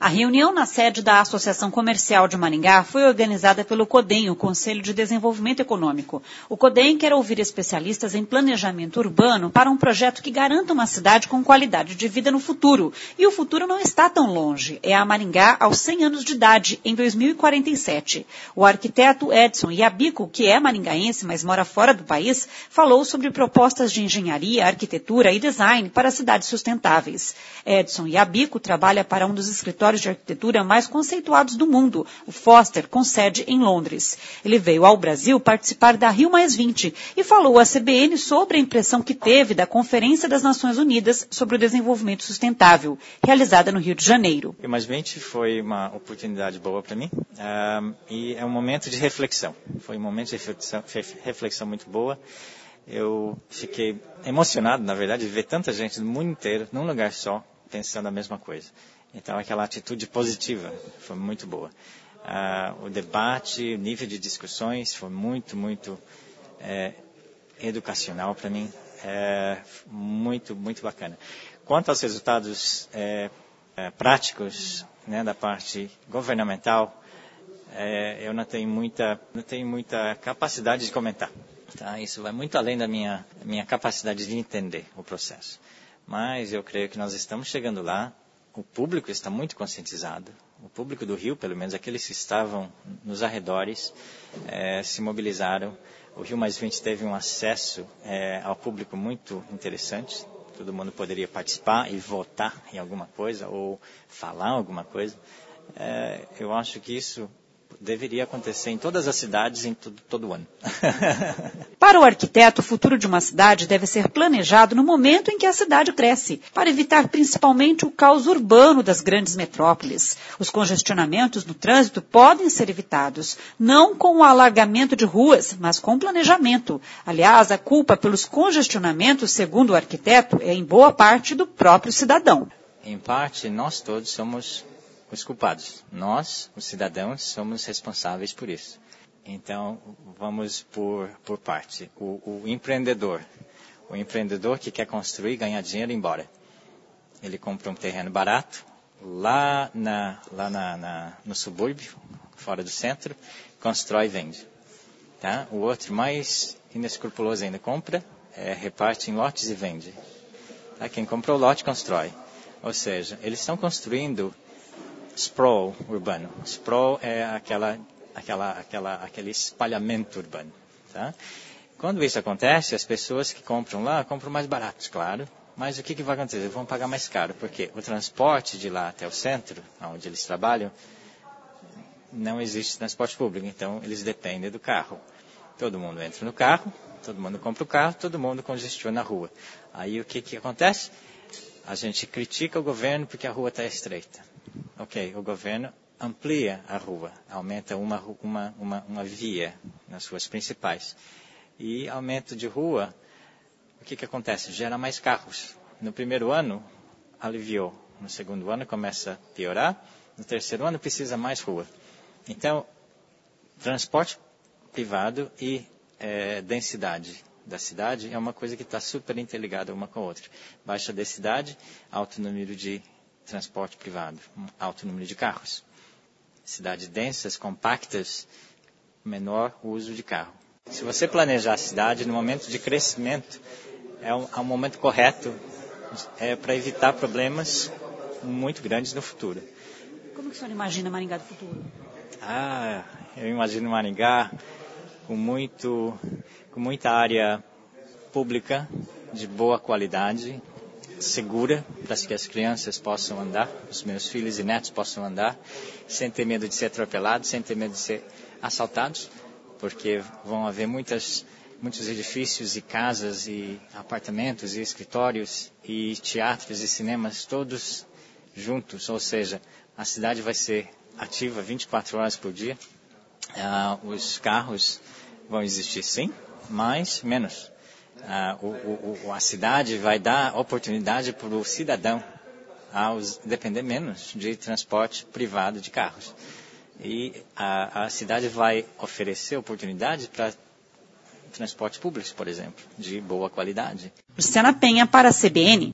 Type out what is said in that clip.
A reunião na sede da Associação Comercial de Maringá foi organizada pelo CODEM, o Conselho de Desenvolvimento Econômico. O CODEM quer ouvir especialistas em planejamento urbano para um projeto que garanta uma cidade com qualidade de vida no futuro. E o futuro não está tão longe. É a Maringá aos 100 anos de idade, em 2047. O arquiteto Edson Yabico, que é maringaense, mas mora fora do país, falou sobre propostas de engenharia, arquitetura e design para cidades sustentáveis. Edson Yabico trabalha para um dos escritórios de arquitetura mais conceituados do mundo, o Foster, com sede em Londres. Ele veio ao Brasil participar da Rio+20 e falou à CBN sobre a impressão que teve da Conferência das Nações Unidas sobre o Desenvolvimento Sustentável, realizada no Rio de Janeiro. O Rio+20 foi uma oportunidade boa para mim e é um momento de reflexão. Foi um momento de reflexão muito boa. Eu fiquei emocionado, na verdade, de ver tanta gente do mundo inteiro, num lugar só, pensando a mesma coisa. Então, aquela atitude positiva foi muito boa. O debate, o nível de discussões foi muito educacional para mim. Muito bacana. Quanto aos resultados práticos, né, da parte governamental, eu não tenho muita capacidade de comentar. Tá? Isso vai muito além da minha capacidade de entender o processo. Mas eu creio que nós estamos chegando lá. O público está muito conscientizado. O público do Rio, pelo menos aqueles que estavam nos arredores, se mobilizaram. O Rio+20 teve um acesso ao público muito interessante. Todo mundo poderia participar e votar em alguma coisa ou falar alguma coisa. Eu acho que isso deveria acontecer em todas as cidades em todo ano. Para o arquiteto, o futuro de uma cidade deve ser planejado no momento em que a cidade cresce, para evitar principalmente o caos urbano das grandes metrópoles. Os congestionamentos no trânsito podem ser evitados, não com o alargamento de ruas, mas com planejamento. Aliás, a culpa pelos congestionamentos, segundo o arquiteto, é em boa parte do próprio cidadão. Em parte, nós todos somos os culpados. Nós, os cidadãos, somos responsáveis por isso. Então, vamos por parte. O empreendedor que quer construir, ganhar dinheiro e ir embora. Ele compra um terreno barato, lá no subúrbio, fora do centro, constrói e vende. Tá? O outro, mais inescrupuloso ainda, compra, reparte em lotes e vende. Tá? Quem comprou o lote, constrói. Ou seja, eles estão construindo sprawl urbano. Sprawl é aquele espalhamento urbano. Tá? Quando isso acontece, as pessoas que compram lá, compram mais baratos, claro. Mas o que vai acontecer? Eles vão pagar mais caro, porque o transporte de lá até o centro, onde eles trabalham, não existe transporte público. Então, eles dependem do carro. Todo mundo entra no carro, todo mundo compra o carro, todo mundo congestiona a rua. Aí o que acontece? A gente critica o governo porque a rua está estreita. Ok, o governo amplia a rua, aumenta uma via nas ruas principais. E aumento de rua, o que acontece? Gera mais carros. No primeiro ano, aliviou. No segundo ano, começa a piorar. No terceiro ano, precisa mais rua. Então, transporte privado e densidade da cidade é uma coisa que está super interligada uma com a outra. Baixa densidade, alto número de transporte privado, alto número de carros. Cidades densas, compactas, menor uso de carro. Se você planejar a cidade no momento de crescimento, é um momento correto para evitar problemas muito grandes no futuro. Como que o senhor imagina Maringá do futuro? Eu imagino Maringá com muita área pública de boa qualidade, segura, para que as crianças possam andar, os meus filhos e netos possam andar, sem ter medo de ser atropelados, sem ter medo de ser assaltados, porque vão haver muitos edifícios e casas e apartamentos e escritórios e teatros e cinemas todos juntos, ou seja, a cidade vai ser ativa 24 horas por dia. Os carros vão existir sim, mas menos. A cidade vai dar oportunidade para o cidadão depender menos de transporte privado de carros. E a cidade vai oferecer oportunidade para transporte público, por exemplo, de boa qualidade. Luciana Penha para a CBN.